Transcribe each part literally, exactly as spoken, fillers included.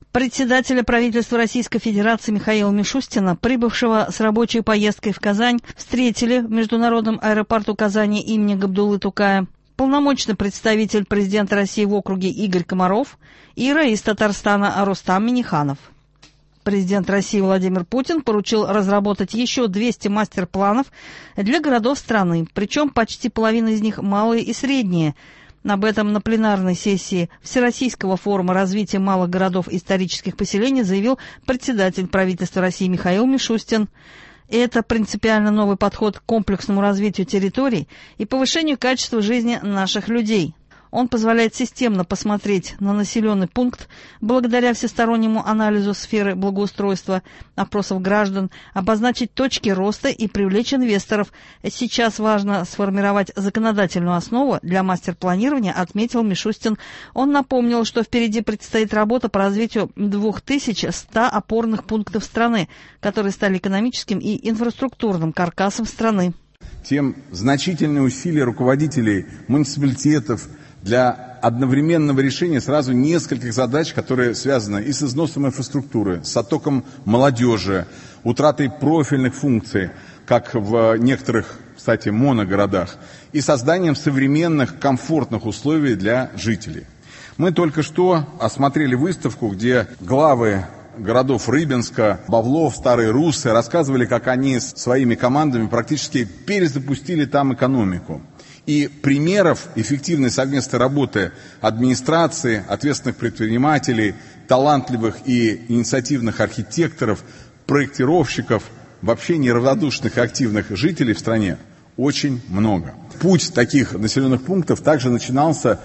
Председателя правительства Российской Федерации Михаила Мишустина, прибывшего с рабочей поездкой в Казань, встретили в международном аэропорту Казани имени Габдуллы Тукая полномочный представитель президента России в округе Игорь Комаров и раис Татарстана Рустам Минниханов. Президент России Владимир Путин поручил разработать еще двести мастер-планов для городов страны, причем почти половина из них малые и средние. Об этом на пленарной сессии Всероссийского форума развития малых городов и исторических поселений заявил председатель правительства России Михаил Мишустин. Это принципиально новый подход к комплексному развитию территорий и повышению качества жизни наших людей. Он позволяет системно посмотреть на населенный пункт благодаря всестороннему анализу сферы благоустройства, опросов граждан, обозначить точки роста и привлечь инвесторов. Сейчас важно сформировать законодательную основу для мастер-планирования, отметил Мишустин. Он напомнил, что впереди предстоит работа по развитию две тысячи сто опорных пунктов страны, которые стали экономическим и инфраструктурным каркасом страны. Тем значительные усилия руководителей муниципалитетов для одновременного решения сразу нескольких задач, которые связаны и с износом инфраструктуры, с оттоком молодежи, утратой профильных функций, как в некоторых, кстати, моногородах, и созданием современных комфортных условий для жителей. Мы только что осмотрели выставку, где главы городов Рыбинска, Бавлов, Старые Руссы рассказывали, как они своими командами практически перезапустили там экономику. И примеров эффективной совместной работы администрации, ответственных предпринимателей, талантливых и инициативных архитекторов, проектировщиков, вообще неравнодушных и активных жителей в стране очень много. Путь таких населенных пунктов также начинался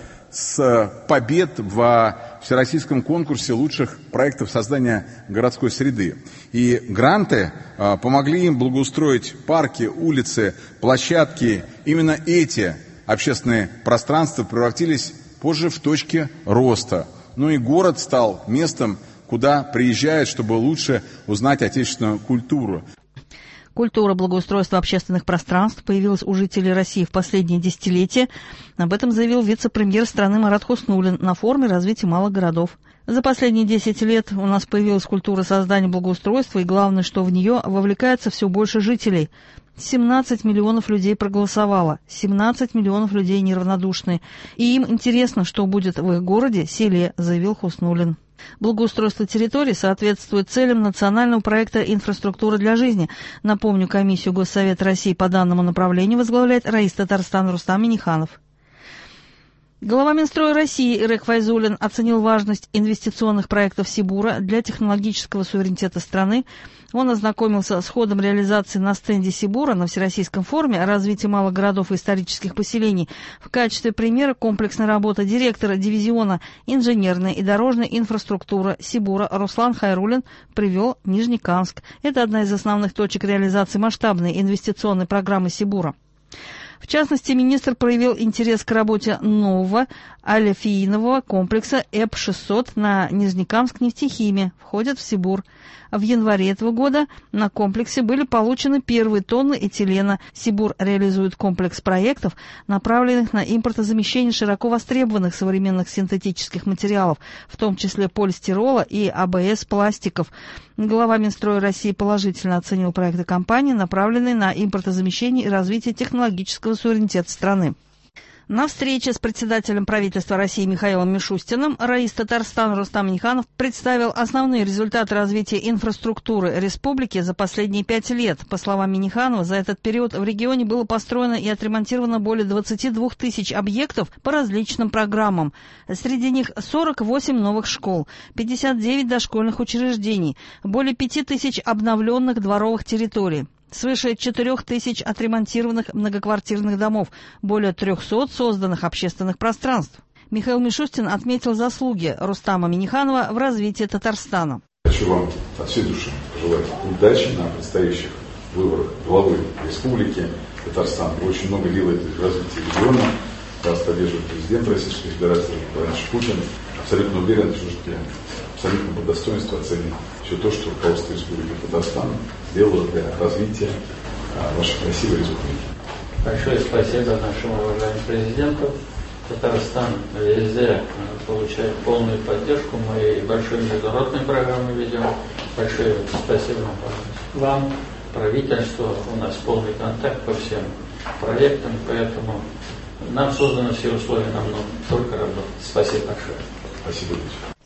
с побед в всероссийском конкурсе лучших проектов создания городской среды. И гранты а, помогли им благоустроить парки, улицы, площадки. Именно эти общественные пространства превратились позже в точки роста. Ну и город стал местом, куда приезжают, чтобы лучше узнать отечественную культуру. Культура благоустройства общественных пространств появилась у жителей России в последние десятилетия. Об этом заявил вице-премьер страны Марат Хуснуллин на форуме развития малых городов. За последние десять лет у нас появилась культура создания благоустройства, и главное, что в нее вовлекается все больше жителей. семнадцать миллионов людей проголосовало, семнадцать миллионов людей неравнодушны. И им интересно, что будет в их городе, селе, заявил Хуснуллин. Благоустройство территорий соответствует целям национального проекта «Инфраструктура для жизни». Напомню, комиссию Госсовета России по данному направлению возглавляет раис Татарстана Рустам Минниханов. Глава Минстроя России Ирек Файзуллин оценил важность инвестиционных проектов Сибура для технологического суверенитета страны. Он ознакомился с ходом реализации на стенде Сибура на Всероссийском форуме о развитии малых городов и исторических поселений. В качестве примера комплексной работы директора дивизиона инженерной и дорожной инфраструктуры Сибура Руслан Хайруллин привел Нижнекамск. Это одна из основных точек реализации масштабной инвестиционной программы Сибура. В частности, министр проявил интерес к работе нового олефинового комплекса Э П шестьсот на Нижнекамск-Нефтехиме, входит в Сибур. В январе этого года на комплексе были получены первые тонны этилена. Сибур реализует комплекс проектов, направленных на импортозамещение широко востребованных современных синтетических материалов, в том числе полистирола и А Б С-пластиков. Глава Минстроя России положительно оценил проекты компании, направленные на импортозамещение и развитие технологического суверенитета страны. На встрече с председателем правительства России Михаилом Мишустиным раис Татарстана Рустам Минниханов представил основные результаты развития инфраструктуры республики за последние пять лет. По словам Минниханова, за этот период в регионе было построено и отремонтировано более двадцати двух тысяч объектов по различным программам. Среди них сорок восемь новых школ, пятьдесят девять дошкольных учреждений, более пяти тысяч обновленных дворовых территорий. Свыше четырех тысяч отремонтированных многоквартирных домов, более трехсот созданных общественных пространств. Михаил Мишустин отметил заслуги Рустама Минниханова в развитии Татарстана. Хочу вам от всей души пожелать удачи на предстоящих выборах главы республики Татарстан. Вы очень много делаете в развитии региона. Вас поддерживает президент Российской Федерации Владимир Путин. Абсолютно уверен, что абсолютно по достоинству оценит все то, что руководство Республики Татарстан сделало для развития а, вашей красивой республики. Большое спасибо нашему уважаемому президенту. Татарстан везде получает полную поддержку. Мы и большие международные программы ведем. Большое спасибо вам, правительству. У нас полный контакт по всем проектам, поэтому нам созданы все условия, нам нужно только работать. Спасибо большое. Спасибо.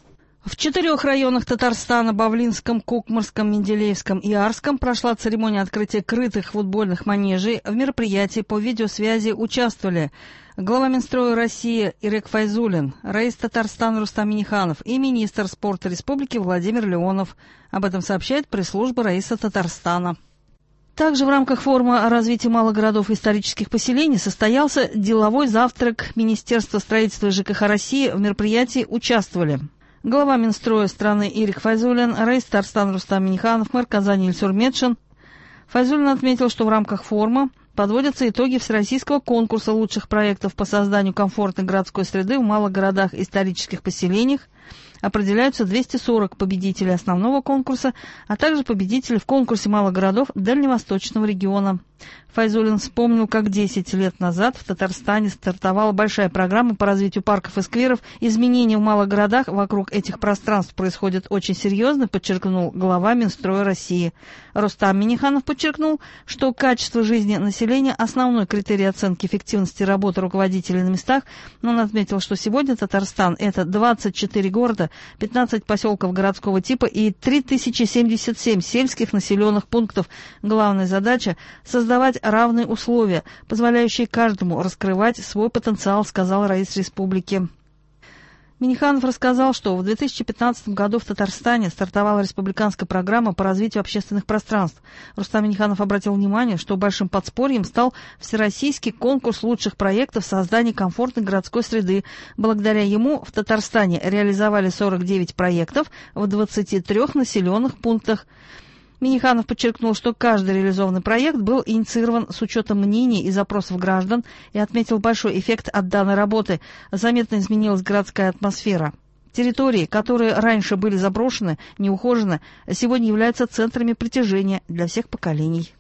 В четырех районах Татарстана – Бавлинском, Кукмарском, Менделеевском и Арском – прошла церемония открытия крытых футбольных манежей. В мероприятии по видеосвязи участвовали глава Минстроя России Ирек Файзуллин, раис Татарстана Рустам Минниханов и министр спорта республики Владимир Леонов. Об этом сообщает пресс-служба раиса Татарстана. Также в рамках форума о развитии малых городов и исторических поселений состоялся деловой завтрак Министерства строительства и ЖКХ России. В мероприятии участвовали глава Минстроя страны Ирек Файзуллин, раис Татарстана Рустам Минниханов, мэр Казани Ильсур Метшин. Файзуллин отметил, что в рамках форума подводятся итоги всероссийского конкурса лучших проектов по созданию комфортной городской среды в малых городах и исторических поселениях. Определяются двести сорок победителей основного конкурса, а также победители в конкурсе малых городов Дальневосточного региона. Файзуллин вспомнил, как десять лет назад в Татарстане стартовала большая программа по развитию парков и скверов. Изменения в малых городах вокруг этих пространств происходят очень серьезно, подчеркнул глава Минстроя России. Рустам Минниханов подчеркнул, что качество жизни населения – основной критерий оценки эффективности работы руководителей на местах. Но он отметил, что сегодня Татарстан – это двадцать четыре города, пятнадцать поселков городского типа и три тысячи семьдесят семь сельских населенных пунктов. Главная задача – создавать равные условия, позволяющие каждому раскрывать свой потенциал, сказал раис республики. Минниханов рассказал, что в две тысячи пятнадцатом году в Татарстане стартовала республиканская программа по развитию общественных пространств. Рустам Минниханов обратил внимание, что большим подспорьем стал всероссийский конкурс лучших проектов создания комфортной городской среды. Благодаря ему в Татарстане реализовали сорок девять проектов в двадцати трёх населенных пунктах. Минниханов подчеркнул, что каждый реализованный проект был инициирован с учетом мнений и запросов граждан и отметил большой эффект от данной работы. Заметно изменилась городская атмосфера. Территории, которые раньше были заброшены, неухожены, сегодня являются центрами притяжения для всех поколений.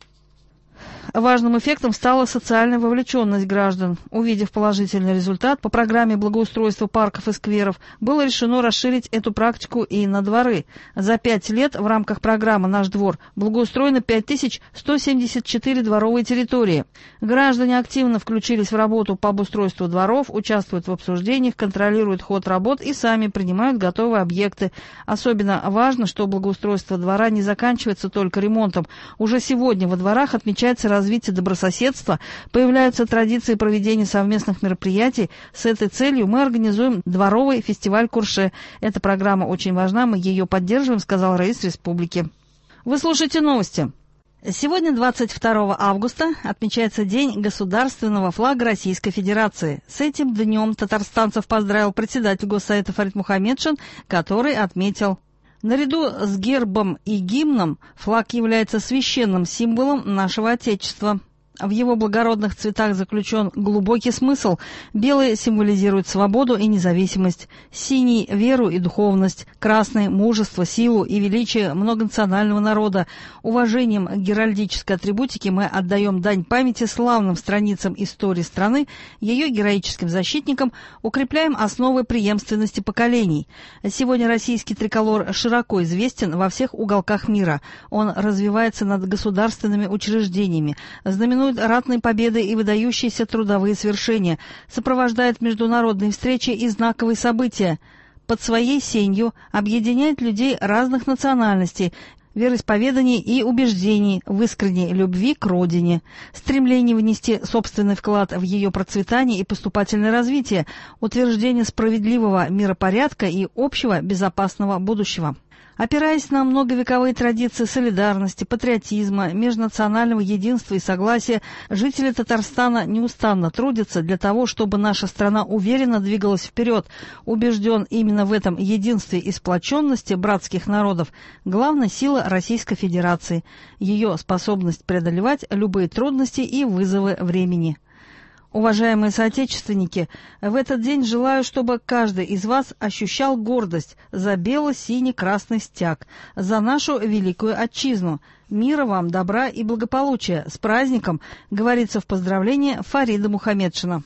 Важным эффектом стала социальная вовлеченность граждан. Увидев положительный результат по программе благоустройства парков и скверов, было решено расширить эту практику и на дворы. За пять лет в рамках программы «Наш двор» благоустроено пять тысяч сто семьдесят четыре дворовые территории. Граждане активно включились в работу по обустройству дворов, участвуют в обсуждениях, контролируют ход работ и сами принимают готовые объекты. Особенно важно, что благоустройство двора не заканчивается только ремонтом. Уже сегодня во дворах отмечается развитие добрососедства, появляются традиции проведения совместных мероприятий. С этой целью мы организуем дворовый фестиваль Курше. Эта программа очень важна, мы ее поддерживаем, сказал раис республики. Вы слушаете новости. Сегодня, двадцать второго августа, отмечается День государственного флага Российской Федерации. С этим днем татарстанцев поздравил председатель Госсовета Фарид Мухамедшин, который отметил: наряду с гербом и гимном флаг является священным символом нашего Отечества. В его благородных цветах заключен глубокий смысл. Белый символизирует свободу и независимость, синий – веру и духовность, красный – мужество, силу и величие многонационального народа. Уважением к геральдической атрибутике мы отдаем дань памяти славным страницам истории страны, ее героическим защитникам, укрепляем основы преемственности поколений. Сегодня российский триколор широко известен во всех уголках мира. Он развивается над государственными учреждениями, знаменует ратные победы и выдающиеся трудовые свершения, сопровождает международные встречи и знаковые события. Под своей сенью объединяет людей разных национальностей, вероисповеданий и убеждений в искренней любви к родине, стремлении внести собственный вклад в ее процветание и поступательное развитие, утверждение справедливого миропорядка и общего безопасного будущего. Опираясь на многовековые традиции солидарности, патриотизма, межнационального единства и согласия, жители Татарстана неустанно трудятся для того, чтобы наша страна уверенно двигалась вперед. Убежден именно в этом единстве и сплоченности братских народов главная сила Российской Федерации, ее способность преодолевать любые трудности и вызовы времени. Уважаемые соотечественники, в этот день желаю, чтобы каждый из вас ощущал гордость за бело-синий-красный стяг, за нашу великую отчизну. Мира вам, добра и благополучия. С праздником, говорится в поздравлении Фарида Мухамедшина.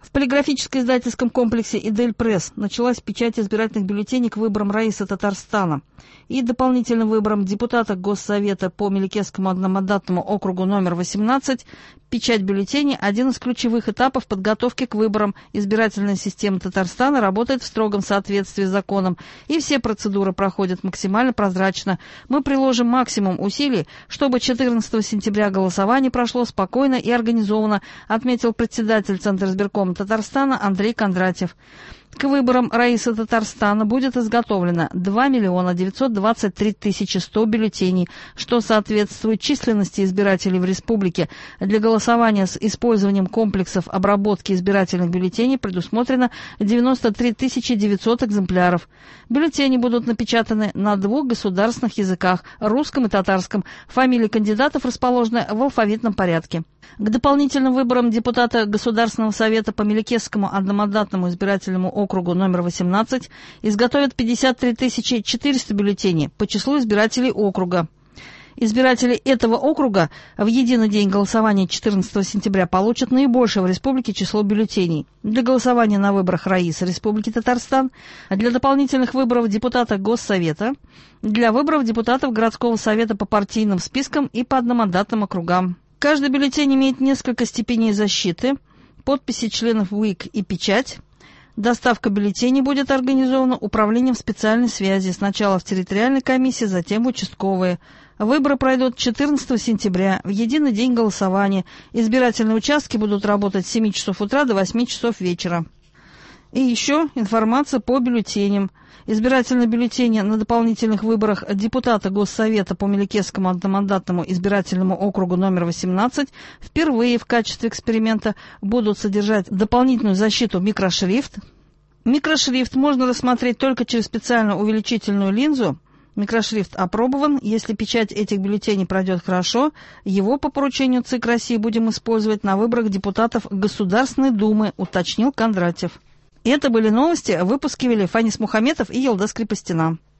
В полиграфическо-издательском комплексе «Идель Пресс» началась печать избирательных бюллетеней к выборам Раисы Татарстана и дополнительным выборам депутата Госсовета по Меликесскому одномандатному округу номер восемнадцать. Печать бюллетеней – один из ключевых этапов подготовки к выборам. Избирательная система Татарстана работает в строгом соответствии с законом, и все процедуры проходят максимально прозрачно. Мы приложим максимум усилий, чтобы четырнадцатого сентября голосование прошло спокойно и организованно, отметил председатель Центра избиркома Татарстана Андрей Кондратьев. К выборам Раисы Татарстана будет изготовлено два миллиона девятьсот двадцать три тысячи сто бюллетеней, что соответствует численности избирателей в республике. Для голосования с использованием комплексов обработки избирательных бюллетеней предусмотрено девяносто три тысячи девятьсот экземпляров. Бюллетени будут напечатаны на двух государственных языках – русском и татарском. Фамилии кандидатов расположены в алфавитном порядке. К дополнительным выборам депутата Государственного совета по Меликесскому одномандатному избирательному округу номер восемнадцать изготовят пятьдесят три тысячи четыреста бюллетеней по числу избирателей округа. Избиратели этого округа в единый день голосования четырнадцатого сентября получат наибольшее в республике число бюллетеней. Для голосования на выборах Раисы Республики Татарстан, для дополнительных выборов депутата Госсовета, для выборов депутатов городского совета по партийным спискам и по одномандатным округам. Каждый бюллетень имеет несколько степеней защиты, подписи членов УИК и печать. Доставка бюллетеней будет организована управлением специальной связи, сначала в территориальной комиссии, затем в участковые. Выборы пройдут четырнадцатого сентября, в единый день голосования. Избирательные участки будут работать с семи часов утра до восьми часов вечера. И еще информация по бюллетеням. Избирательные бюллетени на дополнительных выборах депутата Госсовета по Меликесскому одномандатному избирательному округу номер восемнадцать впервые в качестве эксперимента будут содержать дополнительную защиту микрошрифт. Микрошрифт можно рассмотреть только через специальную увеличительную линзу. Микрошрифт опробован. Если печать этих бюллетеней пройдет хорошо, его по поручению ЦИК России будем использовать на выборах депутатов Государственной Думы, уточнил Кондратьев. Это были новости. Выпуски вели Фанис Мухаметов и Елдас Крепостина.